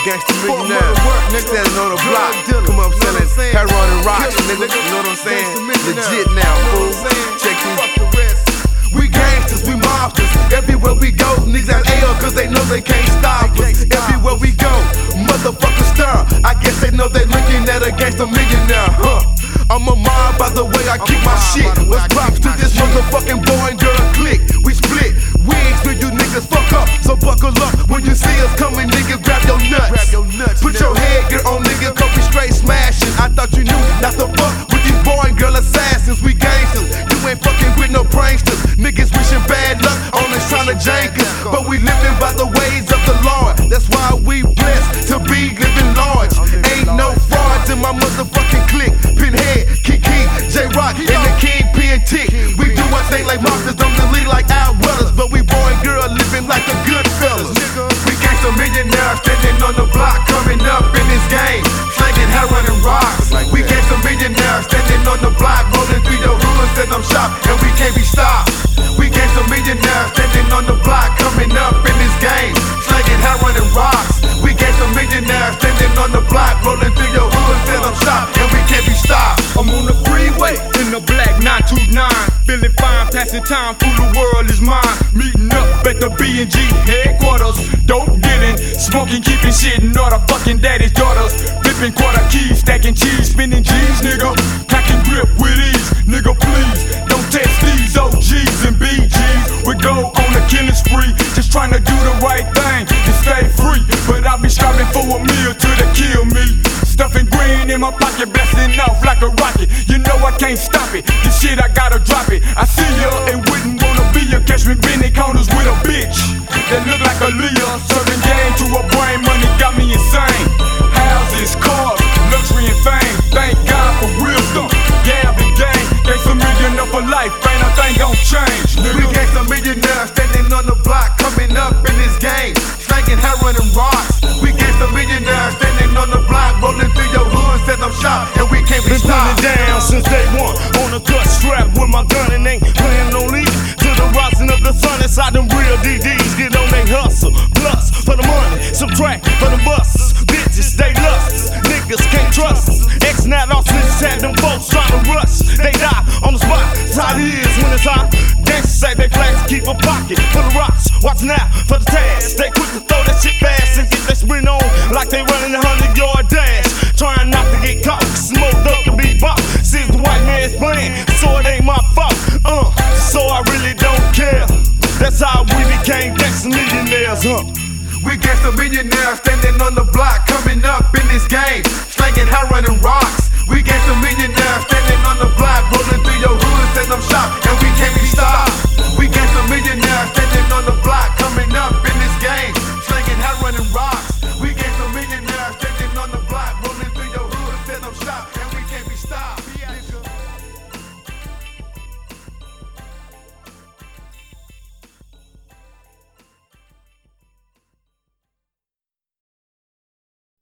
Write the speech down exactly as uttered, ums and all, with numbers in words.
Gangsta millionaire, standing on the block. Come up selling heroin and rocks, nigga. You know what I'm saying? Legit now, fool. Check these. We gangsters, we mobsters. Everywhere we go, niggas at A L cause they know they can't stop us. Everywhere we go, motherfuckers stir. I guess they know they looking at a gangsta millionaire, huh? I'm a mob by the way I keep my shit. Let's props to this motherfucking boy and girl clique. We split wigs when you niggas fuck up. So buckle up when you see us coming, niggas grab your nuts. Put your headgear on, nigga, cause we straight smashing. I thought you knew not to fuck with these boy and girl assassins. We gangsters, you ain't fucking with no pranksters. Niggas wishing bad luck on us trying to jank us. But we living by the ways of the Lord. That's why we blessed to be living large. Ain't no frauds in my motherfucking clique. Pinhead, Kiki, J-Rock, and the Kingpin Tick. We do our thing like mobsters, I'm the lead like Al Weathers. But we boy and girl living like the good fellas. We gangsta millionaires standing on the block, coming up in this game, slanging heroin and rocks. We gangsta millionaires standing on the block, rolling through your hoods and I'm shop, and we can't be stopped. We gangsta millionaires standing on the block, coming up in this game, slanging heroin and rocks. We gangsta millionaires standing on the block, rolling through your hoods and I'm shop, and we can't be stopped. I'm on the freeway in the black nine two nine, feeling fine, passing time, fool, the world is mine. Meeting up at the B and G headquarters, dope dealing, smoking, keeping shit in order, fucking daddy's daughters, flipping quarter keys, stacking cheese, spinning G's, nigga, cocking grip with ease, nigga, please don't test these O Gs and B Gs. We go on a killing spree, just trying to do the right thing and stay free, but I be striving for a meal till they kill me. Stuffing green in my pocket, blasting off like a rocket. You know I can't stop it. This shit I gotta drop it. I see ya and wouldn't wanna be ya. Catch me bending corners with a bitch that look like a Leah. Serving game to a brain, money got me insane. Houses, cars, luxury and fame. Thank God for wisdom. Gab and game, gangsta millionaire for life. Ain't a thing gon' change, nigga. We gangsta millionaires standing on the block, coming up in this game, slanging heroin and rocks. We gangsta millionaires standing on the block, rolling through your hoods, set up shop, and we can't be stopped. Been down since day one, on a gut strap with my gun and ain't playing no lead. To the rising of the sun, inside them real D Ds, get on they hustle. Plus, for the money, subtract for the busts. Bitches, they lust, niggas can't trust us. Ex-nat all snitches had them folks trying to rush. They die on the spot, that's how it is when it's hot. Gangsters say they flash, keep a pocket full of rocks. Watch now for the task, they quick to throw that shit fast and get that sprint on like they running a hundred yard dash. Trying not to get caught, smoked up to be bought. Since the white man's playing, so it ain't my fault. Uh, so I really don't care. That's how we became gangsta millionaires, huh? We gangsta millionaires standing on the block, coming up in this game, slanging heroin and rocks. We gangsta millionaires standing on the block.